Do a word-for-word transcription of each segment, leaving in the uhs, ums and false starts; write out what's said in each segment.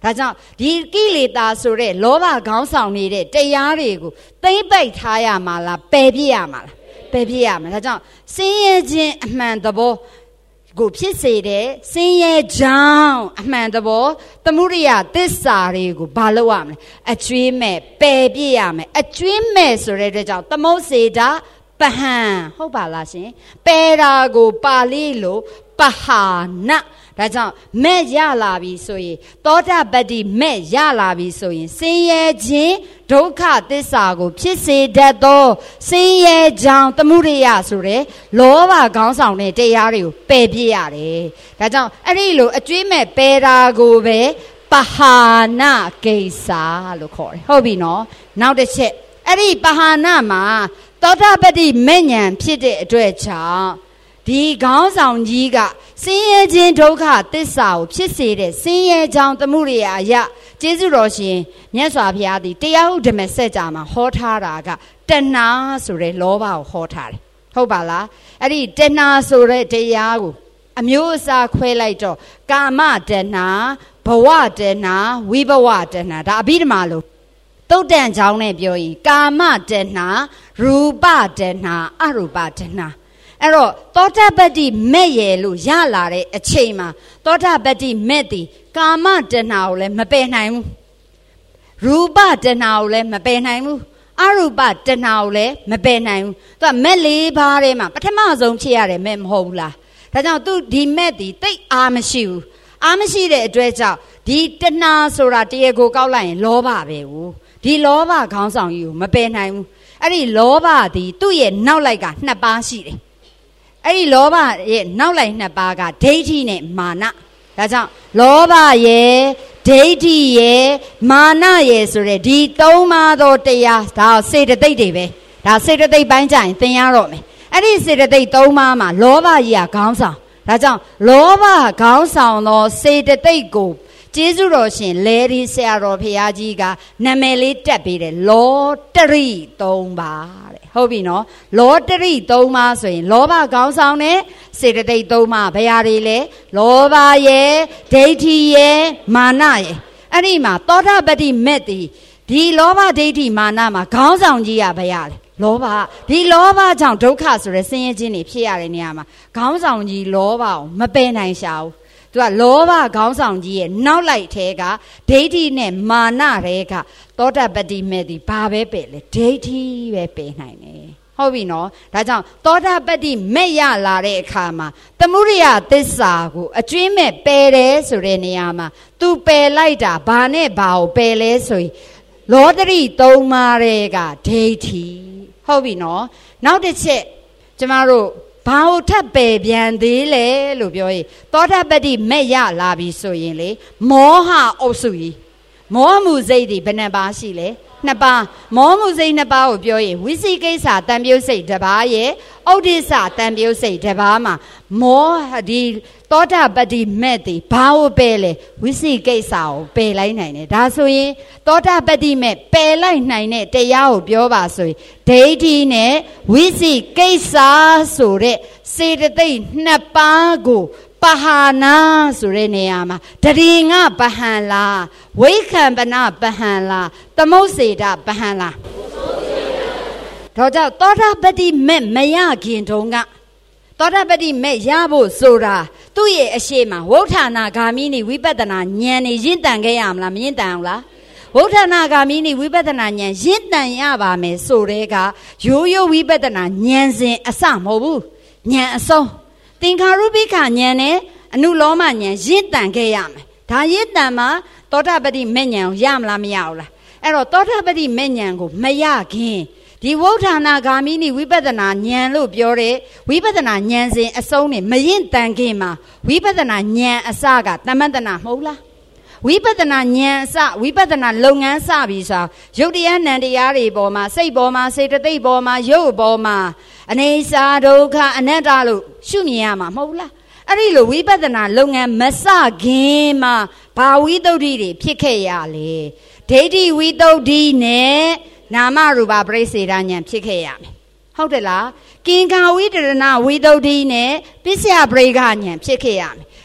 ဒါကြောင့်ဒီကိလေသာဆိုတဲ့လောဘခေါင်းဆောင်နေတဲ့တရားတွေကိုသိမ့်ပိုက်ထားရမှာလားပယ်ပြစ်ရမှာလားပယ်ပြစ်ရမှာဒါကြောင့်ဆင်းရဲခြင်းအမှန်သဘောကိုဖြစ်စေတဲ့ဆင်းရဲကြောင်းအမှန်သဘောသမုဒိယသစ္စာတွေကိုဘာလို့ရမလဲအကျွေးမဲ့ပယ်ပြစ်ရမယ်အကျွေးမဲ့ဆိုတဲ့အတွက်ကြောင့်သမုတ်စေတာပဟံဟုတ်ပါလားရှင်ပယ်တာကိုပါဠိလိုပဟာနဒါကြောင့်မဲ့ရလာပြီဆိုရင်သောတာပတ္တိမဲ့ရလာပြီဆိုရင်ဆင်းရဲခြင်းဒုက္ခသစ္စာကိုဖြစ်စေတတ်သောဆင်းရဲကြောင်းသမုဒိယဆိုတဲ့လောဘခေါင်းဆောင်တဲ့တရားတွေကိုပယ်ပြစ်ရတယ်ဒါကြောင့်အဲ့ဒီလိုအကျွေးမဲ့ပယ်တာကိုပဲပဟာနကိစ္စလို့ခေါ်တယ်ဟုတ်ပြီနော်နောက်တစ်ချက်အဲ့ဒီပဟာနမှာသောတာပတ္တိမဲ့ဉာဏ်ဖြစ်တဲ့အတွက်ကြောင့်ဒီခေါင်းဆောင်ကြီးကဆင်းရဲခြင်းဒုက္ခသစ္စာကိုဖြစ်စေတဲ့ဆင်းရဲကြောင်းသမုဒိယအယကျေးဇူးတော်ရှင်မြတ်စွာဘုရားသည်တရားဥဒ္ဓမစကြာမှာဟောထားတာကတဏှာဆိုတဲ့လောဘကိုဟောထားတယ်ဟုတ်ပါလားအဲ့ဒီတဏှာဆိုတဲ့တရားကိုအမျိုးအစားခွဲလိုက်တော့ကာမတဏှာဘဝတဏှာဝိဘဝတဏှာဒါအဘိဓမ္မာလို့သုတ်တန်ကြောင်းနဲ့ပြောရင်ကာမတဏှာရူပတဏှာအရူပတဏှာအဲ့တော့သောတာပတ္တိမဲ့ရယ်လို့ရလာတဲ့အချိန်မှာသောတာပတ္တိမဲ့သည်ကာမတဏှာကိုလည်းမပယ်နိုင်ဘူးရူပတဏှာကိုလည်းမပယ်နိုင်ဘူးအရူပတဏှာကိုလည်းမပယ်နိုင်ဘူးသူကမဲ့လေးပါးထဲမှာပထမဆုံးဖြစ်ရတယ်မဲ့မဟုတ်ဘူးလားဒါကြောင့်သူဒီမဲ့သည်တိတ်အားမရှိဘူးအားမရှိတဲ့အတွက်ကြောင့်ဒီတဏှာဆိုတာတရားကိုကောက်လိုက်ရင်လောဘပဲဘူးဒီလောဘခေါင်းဆောင်ကြီးကိုမပယ်နိုင်ဘူးအဲ့ဒီလောဘသည်သူ့ရဲ့နောက်လိုက်ကနှစ်ပါးရှိတယ်အဲ့ဒီလောဘရဲ့နောက်လိုက်နှစ်ပါးကဒိဋ္ဌိနဲ့မာနဒါကြောင့်လောဘရဲ့ဒိဋ္ဌိရဲ့မာနရဲ့ဆိုတဲ့ဒီသုံးပါးသောတရားဒါစေတသိက်တွေပဲဒါစေတသိက်ပိုင်းကြရင်သင်ရတော့မယ်အဲ့ဒီစေတသိက်သုံးပါးမှာလောဘကြီးကခေါင်းဆောင်ဒါကြောင့်လောဘခေါင်းဆောင်သောစေတသိက်ကိုကျေးဇူးတော်ရှင်လဲဒီဆရာတော်ဖရာကြီးကနာမည်လေးတက်ပေးတယ်လောတရိသုံးပါးတဲ့ဟုတ်ပြီနော်လောတရိသုံးပါးဆိုရင်လောဘခေါင်းဆောင်တဲ့စေတသိက်သုံးပါးဘယ်ဟာတွေလဲလောဘရဲ့ဒိဋ္ဌိရဲ့မာနရဲ့အဲ့ဒီမှာသောတာပတ္တိမဲ့တီဒီလောဘဒိဋ္ဌိမာနမှာခေါင်းဆောင်ကြီးကဘယ်ဟာလဲလောဘဒီလောဘကြောင့်ဒုက္ခဆိုတဲ့ဆင်းရဲခြင်းတွေဖြစ်ရတဲ့နေရာမှာခေါင်းဆောင်ကြီးလောဘကိုမပယ်နိုင်ရှာဘူးသူကလောဘခေါင်းဆောင်ကြီးရဲ့နောက်လိုက်ထဲကဒိဋ္ဌိနဲ့မာနတွေကသောတာပတ္တိမဲ့ဒီဘာပဲပယ်လဲဒိဋ္ဌိပဲပယ်နိုင်တယ်ဟုတ်ပြီနော်ဒါကြောင့်သောတာပတ္တိမဲ့ရလာတဲ့အခါမှာသမုဒိယသစ္စာကိုအကျွင်းမဲ့ပယ်တယ်ဆိုတဲ့နေရာမှာသူပယ်လိုက်တာဘာနဲ့ဘာကိုပယ်လဲဆိုရင်လောတရိသုံးပါးတွေကဒိဋ္ဌိဟုတ်ပြီနော်နောက်တစ်ချက်ကျမတို့ဘာလို့ထပ်ပယ်ပြန်သေးလဲလို့ပြောရင်သောတာပတ္တိမဲ့ရလာပြီဆိုရင်လေမောဟအုပ်စုကြီးမောမှုစိတ်တွေဘယ်နှပါရှိလဲနှစ်ပါးမောမှုစိတ်နှစ်ပါးကိုပြောရင်ဝိသိကိစ္စတံပြုတ်စိတ်တစ်ပါးရဲ့ဩဒိစ္စတံပြုတ်စိတ်တစ်ပါးမှာမောဒီသောတာပတ္တိမဲ့တွေဘာလို့ပယ်လဲဝိသိကိစ္စကိုပယ်လိုက်နိုင်တယ်ဒါဆိုရင်သောတာပတ္တိမဲ့ပယ်လိုက်နိုင်တဲ့တရားကိုပြောပါဆိုရင်ဒိဋ္ဌိနဲ့ဝိသိကိစ္စဆိုတဲ့စေတသိက်နှစ်ပါးကိုပဟာနာဆိုတဲ့နေရာမှာတရေငါပဟံလားဝိခံပနပဟံလားသမုတ်စေတပဟံလားတော့ကြောင့်သောတာပတ္တိမဲ့မရခင်တုန်းကသောတာပတ္တိမဲ့ရဖို့ဆိုတာသူ့ရဲ့အရှိမဝဋ္ဌာနာဂါမိနိဝိပဿနာဉာဏ်နေရင့်တန်ခဲ့ရမလားမရင့်တန်အောင်လားဝဋ္ဌာနာဂါမိနိဝိပဿနာဉာဏ်ရင့်တန်ရပါမယ်ဆိုတဲ့ကရိုးရိုးဝိပဿနာဉာဏ်စဉ်အစမဟုတ်ဘူးဉာဏ်အဆုံးသင်္ခါရုပ္ပိခဉာဏ်နဲ့အနုလောမဉာဏ်ရင့်တန်ခဲ့ရမယ်ဒါရင့်တန်မှာသောတာပတ္တိမဲ့ဉာဏ်ကိုရမလားမရဘူးလားအဲ့တော့သောတာပတ္တိမဲ့ဉာဏ်ကိုမရခင်ဒီဝဋ္ဌာနာဂါမိနိဝိပဿနာဉာဏ်လို့ပြောတဲ့ဝိပဿနာဉာဏ်စဉ်အဆုံးနဲ့မရင့်တန်ခင်မှာဝိပဿနာဉာဏ်အစကသမန္တနာမဟုတ်လားဝိပဿနာဉာဏ်အစဝိပဿနာလုပ်ငန်းစပြီဆိုရုပ်တရားနံတရားတွေပေါ်မှာစိတ်ပေါ်မှာစေတသိက်ပေါ်မှာရုပ်ပေါ်မှာအနေစာဒုက္ခအနတ္တလို့ရှုမြင်ရမှာမဟုတ်လားအဲ့ဒီလိုဝိပဿနာလုပ်ငန်းမစခင်မှာဘာဝိသုဒ္ဓိတွေဖြစ်ခဲ့ရလေဒိဋ္ဌိဝိသုဒ္ဓိနဲ့နာမရူပပရိစ္ဆေဒဉာဏ်ဖြစ်ခဲ့ရမယ်ဟုတ်တယ်လားကင်္ခာဝိတရဏဝိသုဒ္ဓိနဲ့ပစ္စယပရိက္ခဉာဏ်ဖြစ်ခဲ့ရမယ်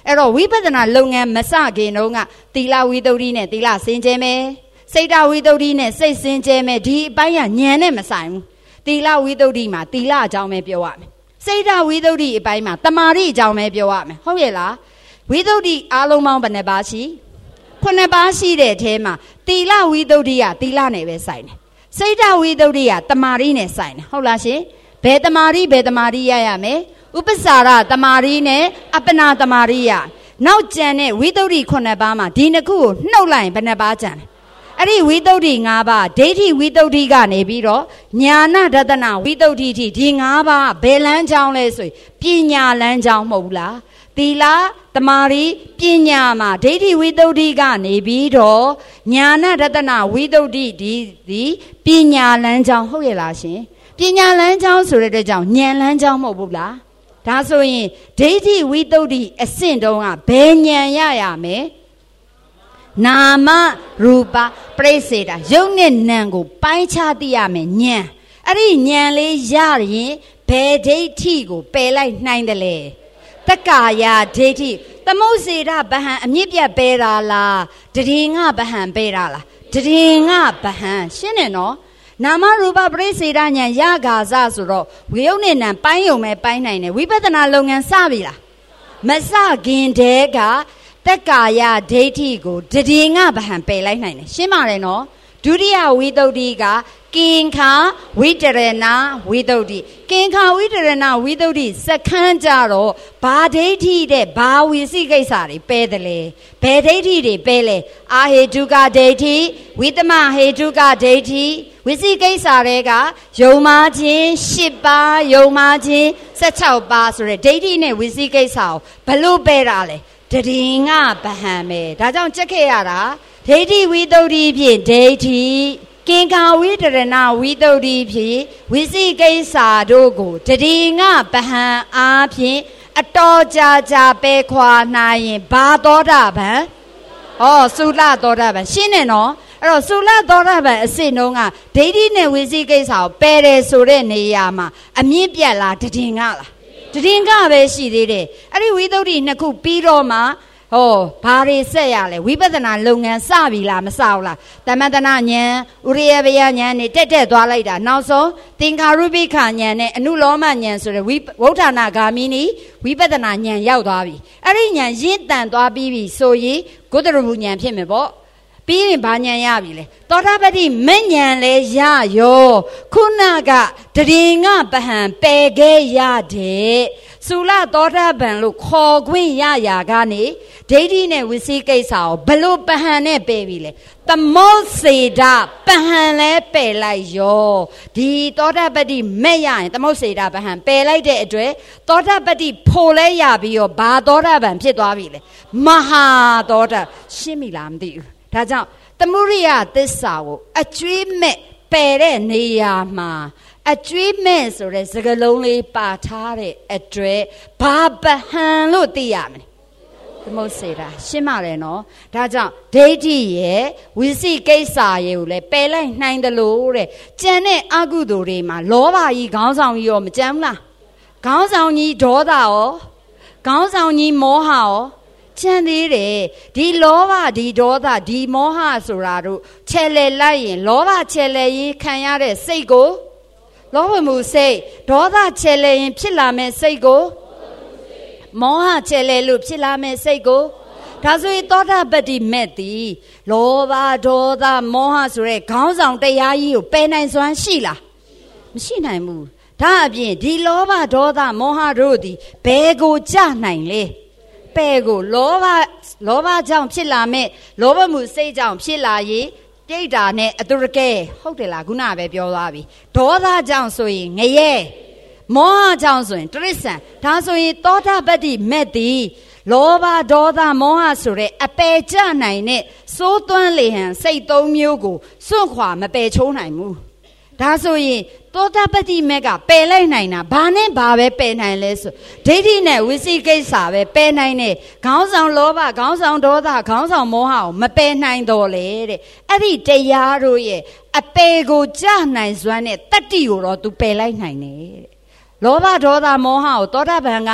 အဲ့တော့ဝိပဿနာလုပ်ငန်းမစခင်တုန်းကသီလဝိသုဒ္ဓိနဲ့သီလစင်ကြယ်မယ်စိတ်တဝိသုဒ္ဓိနဲ့စိတ်စင်ကြယ်မယ်ဒီအပိုင်းကဉာဏ်နဲ့မဆိုင်ဘူးသီလဝိသုဒ္ဓိမှာသီလအကြောင်းပဲပြောရမယ်စိတ်တဝိသုဒ္ဓိအပိုင်းမှာတမာတိအကြောင်းပဲပြောရမယ်ဟုတ်ရဲ့လားဝိသုဒ္ဓိအားလုံးပေါင်းဘယ်နှပါးရှိခုနှစ်ပါးရှိတဲ့အထဲမှာသီလဝိသုဒ္ဓိကသီလနဲ့ပဲဆိုင်တယ်စိတ်တဝိသုဒ္ဓိကတမာတိနဲ့ဆိုင်တယ်ဟုတ်လားရှင်ဘယ်တမာတိဘယ်တမာတိရရမယ်ဥပ္ပစာရတမာတိနဲ့အပ္ပနာတမာတိရနောက်ကျန်တဲ့ဝိသုဒ္ဓိခုနှစ်ပါးမှာဒီနှစ်ခုကိုနှုတ်လိုက်ဘယ်နှပါးကျန်လဲအဲ့ဒီဝိသုဒ္ဓိ၅ပါးဒိဋ္ဌိဝိသုဒ္ဓိကနေပြီးတော့ညာဏဒသနာဝိသုဒ္ဓိထိဒီ၅ပါးဘယ်လမ်းကြောင်းလဲဆိုရင်ပညာလမ်းကြောင်းမဟုတ်ဘူးလားသီလတမာတိပညာမှာဒိဋ္ဌိဝိသုဒ္ဓိကနေပြီးတော့ညာဏဒသနာဝိသုဒ္ဓိဒီဒီပညာလမ်းကြောင်းဟုတ်ရဲ့လားရှင်ပညာလမ်းကြောင်းဆိုတဲ့အတွက်ကြောင့်ဉာဏ်လမ်းကြောင်းမဟုတ်ဘူးလားဒါဆိုရင်ဒိဋ္ဌိဝိသုဒ္ဓိအဆင့်တုန်းကဘယ်ဉာဏ်ရရမယ်နာမရူပပရိစ္ဆေဒရုပ်နဲ့နာမ်ကိုပိုင်းခြားသိရမယ်ဉာဏ်အဲ့ဒီဉာဏ်လေးရရင်ဘယ်ဒိဋ္ဌိကိုပယ်လိုက်နိုင်တယ်လဲတက္ကာယဒိဋ္ဌိသမုတ်စေတဗဟံအမြင့်ပြတ်ပယ်တာလားတတိငဗဟံပယ်တာလားတတိငဗဟံရှင်းတယ်နော်နာမရူပပရိစ္ဆေဒဉာဏ်ရဂါစဆိုတော့ဝိယုတ်နဲ့နံပိုင်းယုံမဲ့ပိုင်းနိုင်တယ်ဝိပဿနာလုပ်ငန်းစပြီလားမစခင်တည်းကတက္ကာယဒိဋ္ဌိကိုတတိငဗဟံပယ်လိုက်နိုင်တယ်ရှင်းပါတယ်နော်ဒုတိယဝိသုဒ္ဓိကကင်္ခာဝိတရဏဝိသုဒ္ဓိကင်္ခာဝိတရဏဝိသုဒ္ဓိစခန်းကြတော့ဘာဒိဋ္ဌိတဲ့ဘာဝိသိကိစ္စတွေပယ်တယ်လေဘယ်ဒိဋ္ဌိတွေပယ်လဲအာဟေတုကဒိဋ္ဌိဝိတမဟေတုကဒိဋ္ဌိဝိသိကိစ္စတွေကယုံမာခြင်း၈ပါးယုံမာခြင်း၁၆ပါးဆိုတဲ့ဒိဋ္ဌိနဲ့ဝိသိကိစ္စကိုဘလို့ပယ်တာလဲတတိငဗဟံပဲဒါကြောင့်ကြက်ခဲ့ရတာဒိဋ္ဌိဝိသုဒ္ဓိဖြင့်ဒိဋ္ဌိကင်္ခာဝိတရဏဝိသုဒ္ဓိဖြင့်ဝိသိကိစ္စတို့ကိုတတိငဗဟံအားဖြင့်အတော်ကြာကြာပဲခွာနိုင်ရင်ဘာသောတာပန်ဩသုလသောတာပန်ရှင်းတယ်နော်အဲ့တော့သုလသောတာပန်အစစ်နှုံးကဒိဋ္ဌိနဲ့ဝိသိကိစ္စကိုပယ်တယ်ဆိုတဲ့နေရာမှာအမြင့်ပြတ်လားတတိငလားတတိငပဲရှိသေးတယ်အဲ့ဒီဝိသုဒ္ဓိနှစ်ခုပြီးတော့မှဟောဘာတွေဆက်ရလဲဝိပဿနာလုပ်ငန်းစပြီလားမစဘူးလားတမတနာဉာဏ်ဥရိယပယဉာဏ်နဲ့တက်တက်သွားလိုက်တာနောက်ဆုံးသင်္ခါရုပိခဉာဏ်နဲ့အနုလောမဉာဏ်ဆိုတဲ့ဝိဋ္ဌာနာဂါမိနီဝိပဿနာဉာဏ်ရောက်သွားပြီအဲ့ဒီဉာဏ်ရင့်တန်သွားပြီးပြီဆိုရင်ဂုတ္တရမူဉာဏ်ဖြစ်မယ်ပေါ့ပြီးရင်ဘာဉာဏ်ရပြီလဲသောတာပတိမဉဏ်လဲရရောခုနကတတိငဗဟံပယ်ခဲ့ရတဲ့သုလသောတာပန်လို့ခေါ်ခွင့်ရရာကနေဒိဋ္ဌိနဲ့ဝိသိကိစ္စကိုဘလို့ပဟံနဲ့ပယ်ပြီလဲသမုတ်စေတပဟံလဲပယ်လိုက်ရောဒီသောတာပတိမဲ့ရရင်သမုတ်စေတပဟံပယ်လိုက်တဲ့အတွက်သောတာပတိဖို့လဲရပြီးရောဘာသောတာပန်ဖြစ်သွားပြီလဲမဟာသောတာရှင်းပြီလားမသိဘူးဒါကြောင့်သမုရိယသစ္စာကိုအကျွေးမဲ့ပယ်တဲ့နေရာမှာအကျွေးမဲ့ဆိုတဲ့စကားလုံးလေးပါထားတဲ့အတွက်ဘာပဟံလို့သိရမလဲသမုတ်စေတာရှင်းပါတယ်နော်ဒါကြောင့်ဒိဋ္ဌိရဲ့ဝိသိကိစ္စရဲ့ကိုလည်းပယ်လိုက်နိုင်တယ်လို့တဲ့ကြံတဲ့အကုသိုလ်တွေမှာလောဘကြီးခေါင်းဆောင်ကြီးရောမကြမ်းဘူးလားခေါင်းဆောင်ကြီးဒေါသရောခေါင်းဆောင်ကြီးမောဟရောချမ်းသေးတယ်ဒီလောဘဒီဒေါသဒီမောဟဆိုတာတို့ချဲလဲလိုက်ရင်လောဘချဲလဲရင်ခံရတဲ့စိတ်ကိုလောဘမှုစိတ်ဒေါသချဲလဲရင်ဖြစ်လာမဲ့စိတ်ကိုမောဟချဲလဲလို့ဖြစ်လာမဲ့စိတ်ကိုဒါဆိုရင်သောတာပတ္တိမဲ့သည်လောဘဒေါသမောဟဆိုတဲ့ခေါင်းဆောင်တရားကြီးကိုပယ်နိုင်စွမ်းရှိလားမရှိနိုင်ဘူးဒါအပြင်ဒီလောဘဒေါသမောဟတို့သည်ဘယ်ကိုကြနိုင်လဲပယ်ကိုလောဘလောဘကြောင့်ဖြစ်လာမဲ့လောဘမှုစိတ်ကြောင့်ဖြစ်လာရင်ဒိဋ္ဌာနဲ့အတုရကဲဟုတ်တယ်လားခုနကပဲပြောသွားပြီဒေါသကြောင့်ဆိုရင်ငရဲမောဟကြောင့်ဆိုရင်တရိစ္ဆန်ဒါဆိုရင်သောတာပတ္တိမဲ့သည်လောဘဒေါသမောဟဆိုတဲ့အပယ်ကျနိုင်တဲ့စိုးသွမ်းလေဟန်စိတ်သုံးမျိုးကိုစွန့်ခွာမပယ်ချိုးနိုင်ဘူးဒါဆိုရင်သောတာပတ္တိမဲ့ကပယ်လိုက်နိုင်တာဘာနဲ့ဘာပဲပယ်နိုင်လဲဆိုဒိဋ္ဌိနဲ့ဝိသိကိစ္စပဲပယ်နိုင်တယ်ခေါင်းဆောင်လောဘခေါင်းဆောင်ဒေါသခေါင်းဆောင်မောဟကိုမပယ်နိုင်တော့လေတဲ့အဲ့ဒီတရားတို့ရဲ့အပယ်ကိုကြနိုင်စွမ်းနဲ့တတ္တိကိုတော့ तू ပယ်လိုက်နိုင်တယ်တဲ့လောဘဒေါသမောဟကိုသောတာပန်က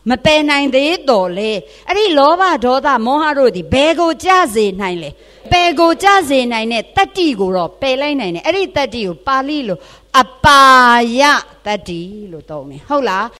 မပယ်နိုင်သေးတော့လေအဲ့ဒီလောဘဒေါသမောဟတို့ဒီဘယ်ကိုကြစေနိုင်လဲပယ်ကိုကြစေနိုင်တဲ့တတ္တိကိုတော့ပယ်လိုက်နိုင်တယ်အဲ့ဒီတတ္တိကိုပါဠိလိုအပါယတတ္တိလို့သုံးတယ်ဟုတ်လား